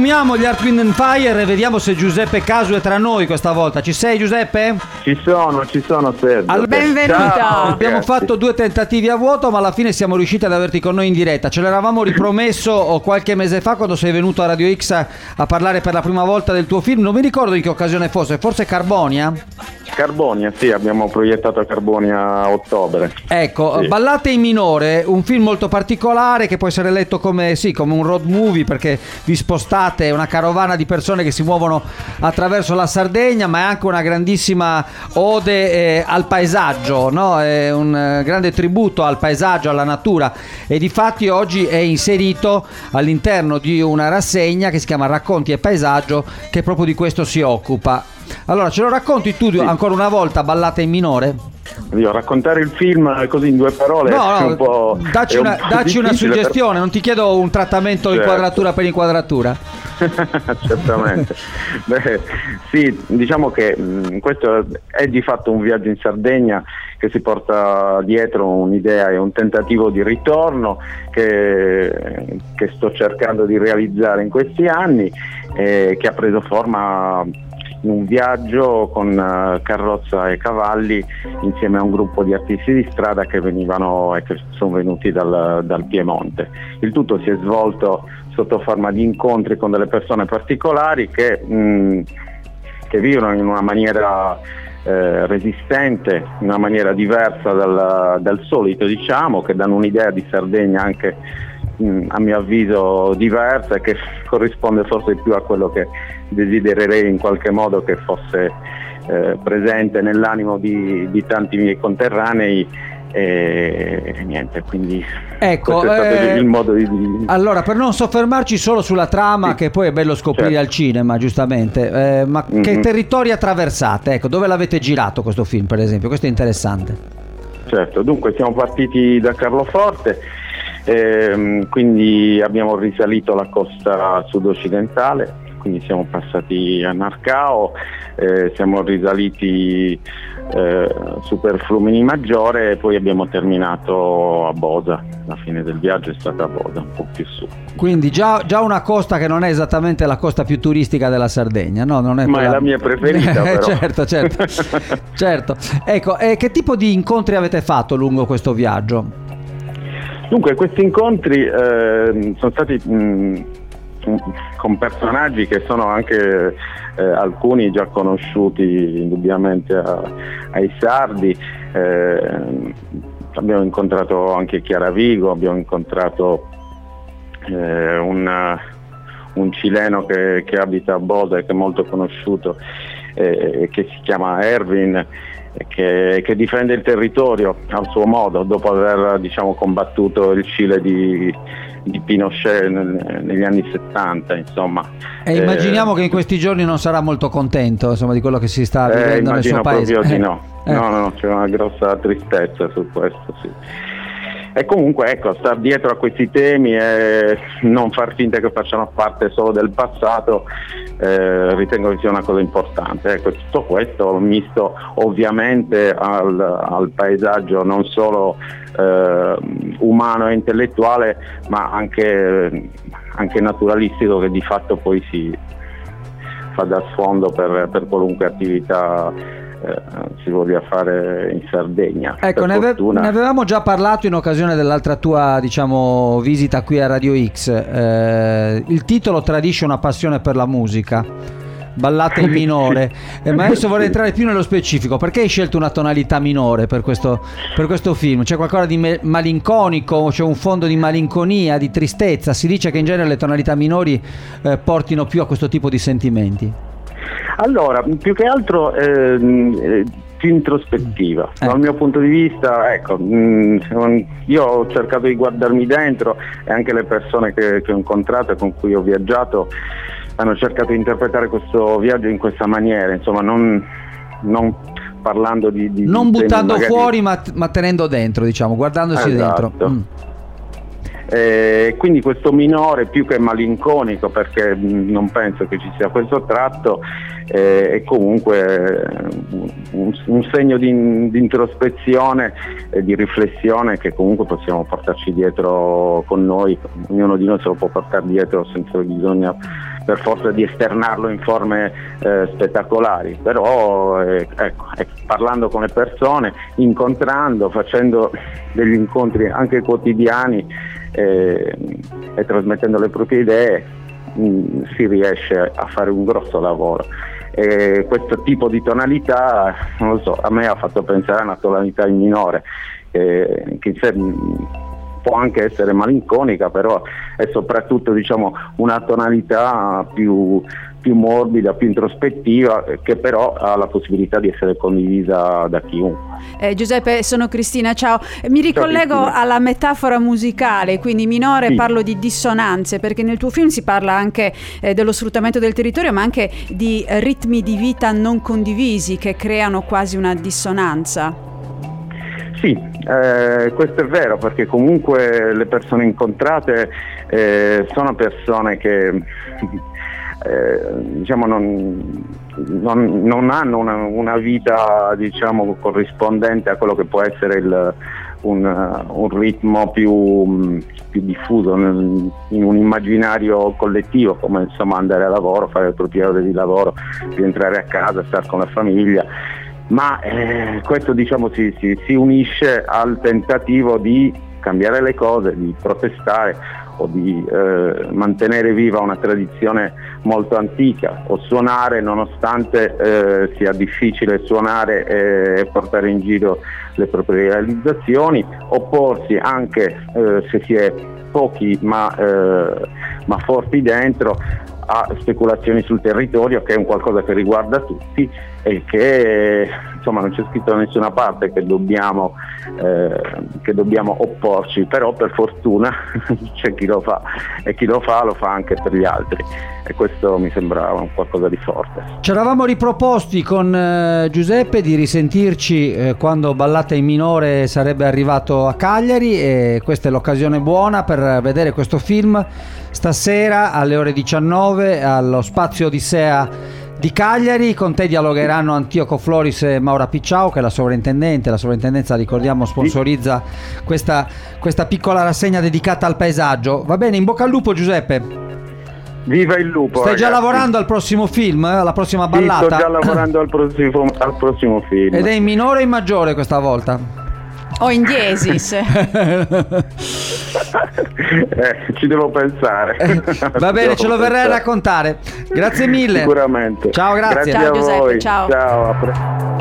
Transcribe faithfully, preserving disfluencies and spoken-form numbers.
Chiamiamo gli Earth, Wind and Fire e vediamo se Giuseppe Casu è tra noi questa volta. Ci sei, Giuseppe? Ci sono, ci sono, Sergio. Allora, benvenuto. Ciao, abbiamo ragazzi. fatto due tentativi a vuoto, ma alla fine siamo riusciti ad averti con noi in diretta. Ce l'eravamo ripromesso qualche mese fa quando sei venuto a Radio X a, a parlare per la prima volta del tuo film. Non mi ricordo in che occasione fosse, forse Carbonia? Carbonia, sì, abbiamo proiettato a Carbonia a ottobre. Ecco, Sì. Ballate in minore, un film molto particolare che può essere letto come, sì, come un road movie, perché vi spostate una carovana di persone che si muovono attraverso la Sardegna, ma è anche una grandissima ode eh, al paesaggio, no? È un eh, grande tributo al paesaggio, alla natura, e difatti oggi è inserito all'interno di una rassegna che si chiama Racconti e Paesaggio, che proprio di questo si occupa. Allora, ce lo racconti tu Sì. ancora una volta, Ballate in minore? Io raccontare il film così in due parole No, è no, un po'. dacci è un una, po' dacci una difficile, suggestione, non ti chiedo un trattamento Certo. inquadratura per inquadratura. Certamente. Beh, sì, diciamo che mh, questo è di fatto un viaggio in Sardegna che si porta dietro un'idea e un tentativo di ritorno che, che sto cercando di realizzare in questi anni, eh, che ha preso forma in un viaggio con uh, carrozza e cavalli insieme a un gruppo di artisti di strada che venivano e che sono venuti dal, dal Piemonte. Il tutto si è svolto sotto forma di incontri con delle persone particolari che, mh, che vivono in una maniera eh, resistente, in una maniera diversa dal, dal solito, diciamo, che danno un'idea di Sardegna anche mh, a mio avviso diversa e che corrisponde forse più a quello che desidererei in qualche modo che fosse eh, presente nell'animo di, di tanti miei conterranei. E, e niente, quindi Ecco, questo è stato eh, il modo di, di... allora, per non soffermarci solo sulla trama, Sì. che poi è bello scoprire Certo. al cinema, giustamente, eh, ma Mm-hmm. che territori attraversate? Ecco, dove l'avete girato questo film, per esempio? Questo è interessante. Certo, dunque siamo partiti da Carloforte, ehm, quindi abbiamo risalito la costa sud-occidentale, quindi siamo passati a Narcao, eh, siamo risaliti eh, su per Flumini Maggiore e poi abbiamo terminato a Bosa. La fine del viaggio è stata a Bosa, un po' più su. Quindi già, già una costa che non è esattamente la costa più turistica della Sardegna, no? Non è Ma è quella- la mia preferita, però. certo, certo, certo. Ecco, e che tipo di incontri avete fatto lungo questo viaggio? Dunque, questi incontri eh, sono stati mh, con personaggi che sono anche eh, alcuni già conosciuti indubbiamente a, ai sardi. Eh, abbiamo incontrato anche Chiara Vigo, abbiamo incontrato eh, un, un cileno che, che abita a Bosa e che è molto conosciuto, eh, che si chiama Erwin, Che, che difende il territorio al suo modo dopo aver, diciamo, combattuto il Cile di, di Pinochet nel, negli anni settanta, insomma. E immaginiamo eh, che in questi giorni non sarà molto contento, insomma, di quello che si sta vivendo eh, nel suo paese. Proprio di Eh, no. eh. No, no, no, c'è una grossa tristezza su questo, sì. E comunque, ecco, star dietro a questi temi e non far finta che facciano parte solo del passato, eh, ritengo che sia una cosa importante. Ecco, tutto questo misto ovviamente al, al paesaggio non solo eh, umano e intellettuale, ma anche, anche naturalistico, che di fatto poi si fa da sfondo per, per qualunque attività Eh, si voglia fare in Sardegna. Ecco, ne, ave- ne avevamo già parlato in occasione dell'altra tua, diciamo, visita qui a Radio X. Eh, il titolo tradisce una passione per la musica, Ballate in minore, eh, ma adesso vorrei entrare più nello specifico. Perché hai scelto una tonalità minore per questo, per questo film? C'è qualcosa di me- malinconico, c'è un fondo di malinconia, di tristezza? Si dice che in genere le tonalità minori eh, portino più a questo tipo di sentimenti. Allora, più che altro eh, più introspettiva. Eh. Dal mio punto di vista, ecco, mh, io ho cercato di guardarmi dentro e anche le persone che, che ho incontrato e con cui ho viaggiato hanno cercato di interpretare questo viaggio in questa maniera, insomma, non, non parlando di... di non di buttando magari... fuori, ma, ma tenendo dentro, diciamo, guardandosi Esatto. dentro. Mm. Eh, quindi questo minore, più che malinconico, perché non penso che ci sia questo tratto, eh, è comunque un, un segno di, di introspezione e di riflessione che comunque possiamo portarci dietro con noi. Ognuno di noi se lo può portare dietro senza bisogno per forza di esternarlo in forme eh, spettacolari, però eh, ecco, eh, parlando con le persone, incontrando, facendo degli incontri anche quotidiani eh, e trasmettendo le proprie idee, mh, si riesce a fare un grosso lavoro. E questo tipo di tonalità, non lo so, a me ha fatto pensare a una tonalità in minore, eh, che in sé mh, può anche essere malinconica, però è soprattutto, diciamo, una tonalità più, più morbida, più introspettiva, che però ha la possibilità di essere condivisa da chiunque. Eh, Giuseppe, sono Cristina, ciao. Mi ricollego ciao, alla metafora musicale, quindi minore, sì. Parlo di dissonanze, perché nel tuo film si parla anche eh, dello sfruttamento del territorio, ma anche di ritmi di vita non condivisi che creano quasi una dissonanza. Sì, eh, questo è vero, perché comunque le persone incontrate eh, sono persone che eh, diciamo non, non, non hanno una, una vita, diciamo, corrispondente a quello che può essere il, un, un ritmo più, più diffuso nel, in un immaginario collettivo, come insomma andare a lavoro, fare le proprie ore di lavoro, rientrare a casa, stare con la famiglia. Ma eh, questo, diciamo, si, si, si unisce al tentativo di cambiare le cose, di protestare o di eh, mantenere viva una tradizione molto antica, o suonare nonostante eh, sia difficile suonare e portare in giro le proprie realizzazioni, opporsi anche eh, se si è pochi ma, eh, ma forti dentro a speculazioni sul territorio, che è un qualcosa che riguarda tutti e che insomma non c'è scritto da nessuna parte che dobbiamo, eh, che dobbiamo opporci, però per fortuna c'è chi lo fa, e chi lo fa lo fa anche per gli altri, e questo mi sembrava un qualcosa di forte. Ci eravamo riproposti con eh, Giuseppe di risentirci eh, quando Ballata in minore sarebbe arrivato a Cagliari, e questa è l'occasione buona per vedere questo film stasera alle ore diciannove allo Spazio Odissea di Cagliari. Con te dialogheranno Antioco Floris e Maura Picciao, che è la sovrintendente. La sovrintendenza, ricordiamo, sponsorizza questa, questa piccola rassegna dedicata al paesaggio. Va bene, in bocca al lupo, Giuseppe. Viva il lupo! Stai ragazzi. già lavorando al prossimo film, alla prossima ballata? Sì, sto già lavorando al prossimo, al prossimo film. Ed è in minore o in maggiore questa volta? O in diesis? eh, ci devo pensare. Va bene, ce lo verrai a raccontare. Grazie mille. Sicuramente. Ciao, grazie. Grazie ciao a Giuseppe, voi. ciao. Ciao.